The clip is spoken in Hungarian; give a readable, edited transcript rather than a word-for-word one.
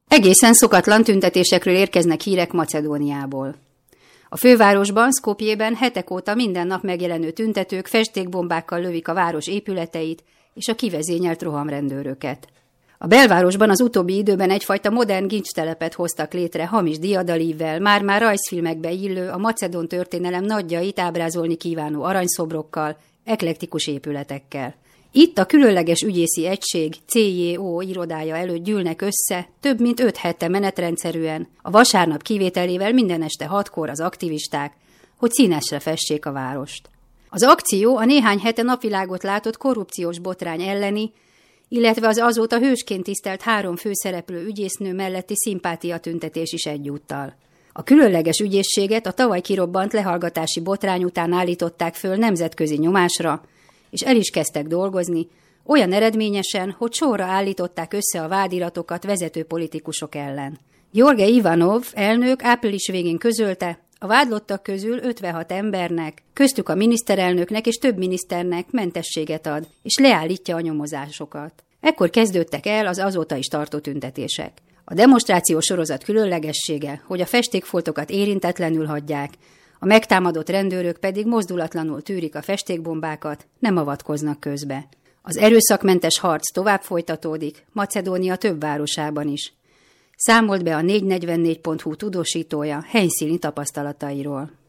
Egészen szokatlan tüntetésekről érkeznek hírek Macedóniából. A fővárosban, Skopjében hetek óta minden nap megjelenő tüntetők festékbombákkal lövik a város épületeit és a kivezényelt rohamrendőröket. A belvárosban az utóbbi időben egyfajta modern gincstelepet hoztak létre hamis diadalívvel, már-már rajzfilmekbe illő, a macedón történelem nagyjait ábrázolni kívánó aranyszobrokkal, eklektikus épületekkel. Itt a különleges ügyészi egység CJO irodája előtt gyűlnek össze több mint 5 hete menetrendszerűen, a vasárnap kivételével minden este 6-kor az aktivisták, hogy színesre fessék a várost. Az akció a néhány hete napvilágot látott korrupciós botrány elleni, illetve az azóta hősként tisztelt 3 főszereplő ügyésznő melletti szimpátiatüntetés is egyúttal. A különleges ügyészséget a tavaly kirobbant lehallgatási botrány után állították föl nemzetközi nyomásra, és el is kezdtek dolgozni, olyan eredményesen, hogy sorra állították össze a vádiratokat vezető politikusok ellen. George Ivanov elnök április végén közölte, a vádlottak közül 56 embernek, köztük a miniszterelnöknek és több miniszternek mentességet ad, és leállítja a nyomozásokat. Ekkor kezdődtek el az azóta is tartó tüntetések. A demonstrációs sorozat különlegessége, hogy a festékfoltokat érintetlenül hagyják, a megtámadott rendőrök pedig mozdulatlanul tűrik a festékbombákat, nem avatkoznak közbe. Az erőszakmentes harc tovább folytatódik, Macedónia több városában is. Számolt be a 444.hu tudósítója helyszíni tapasztalatairól.